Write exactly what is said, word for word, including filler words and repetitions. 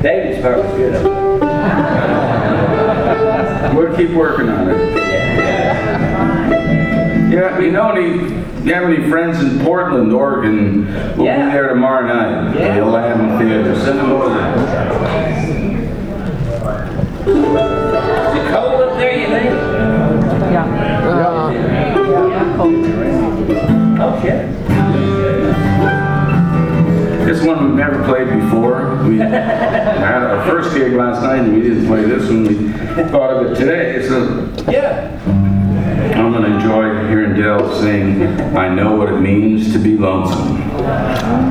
David's part was good. We'll keep working on it. Yeah, you know any, you have any friends in Portland, Oregon? We'll Yeah. be there tomorrow night. Yeah. The Aladdin Theater. Send them over. Is it cold up there, you think? Yeah. Yeah, cold. Oh, shit. This one we've never played before. We had our first gig last night and we didn't play this one. We thought of it today. So Yeah. I'm going to enjoy hearing Dale sing I Know What It Means to Be Lonesome.